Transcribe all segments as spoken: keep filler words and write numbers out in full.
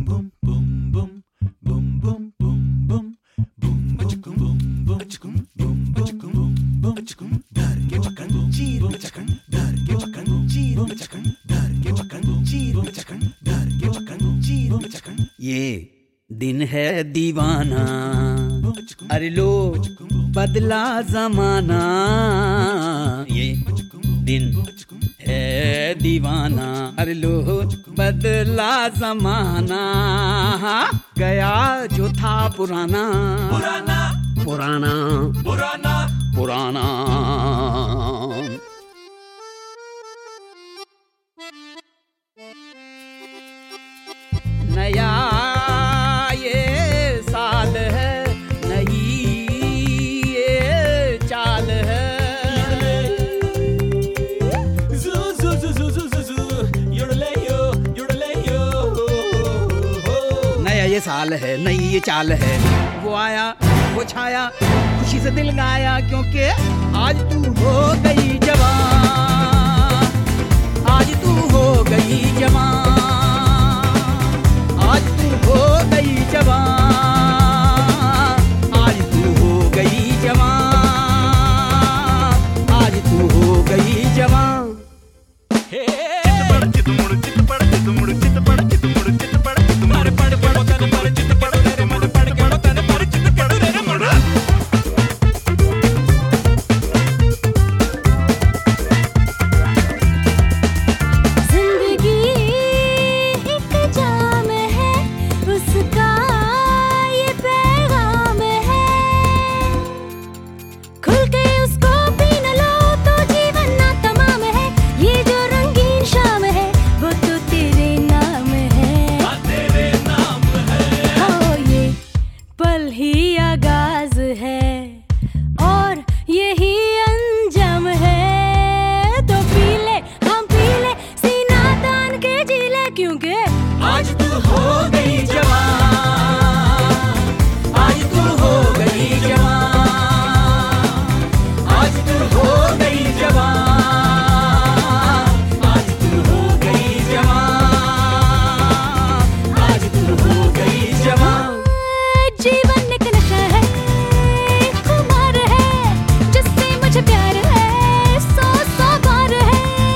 ये दिन है दीवाना, अरे लो बदला जमाना। ये दिन है दीवाना, अरे लो बदला जमाना। गया जो था पुराना पुराना पुराना पुराना पुराना। नया ये साल है, नई ये चाल है। नया ये साल है, नई ये चाल है। वो आया वो छाया, खुशी से दिल गाया, क्योंकि आज तू हो गई जवान। आज तू हो गई जवान, आज तू हो गई जवान, आज तू हो गई जवान, आज तू हो गई जवान। आज तू हो गई जवान, आज तू हो गई जवान, आज तू हो गई जवान, आज तू हो गई जवान, आज तू हो गई जवान। जीवन एक नशा है, खुमार है, जिससे मुझे प्यार है, सौ सौ बार है।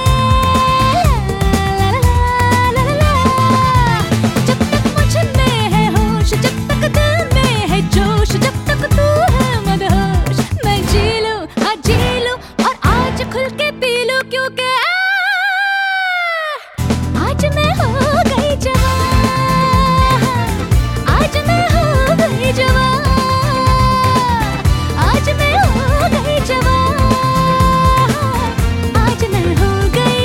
आज मैं हो गई जवान, आज मैं हो गई जवान, आज मैं हो गई जवान, आज मैं हो गई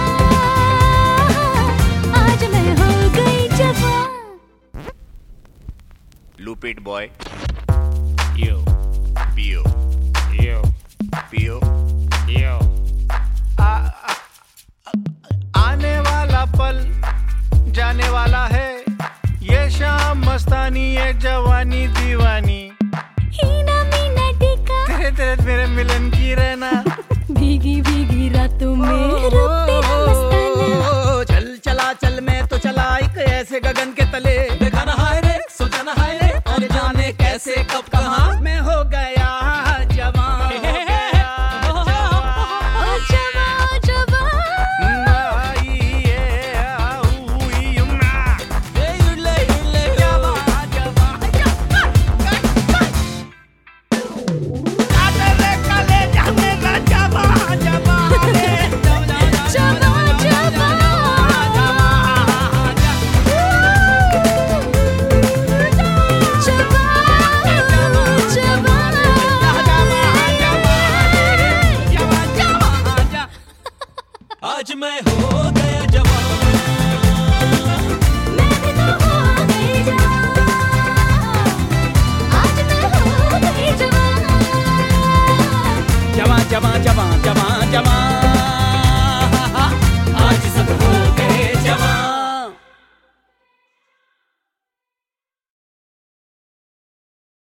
जवान, आज मैं हो गई जवान। Loop it boy. Yo. Pio. Yo. Pio. Yo. आने वाला पल जाने वाला है, ये शाम मस्तानी ये जवानी दीवानी। हीना मीना टीका तेरे तेरे मेरे मिलन की रहना, भीगी भीगी रातों में रूप तेरा मस्ताना। चल चला चल मैं तो चला एक ऐसे गगन के तले, देखा ना हाय रे सोचा ना हाय रे, और जाने कैसे कब कहाँ मैं हो गया जवान। आज मैं हो गया जवान, मैं भी तो हो गई जवान, आज मैं हो गई जवान। जवान जवान जवान जवान जवान।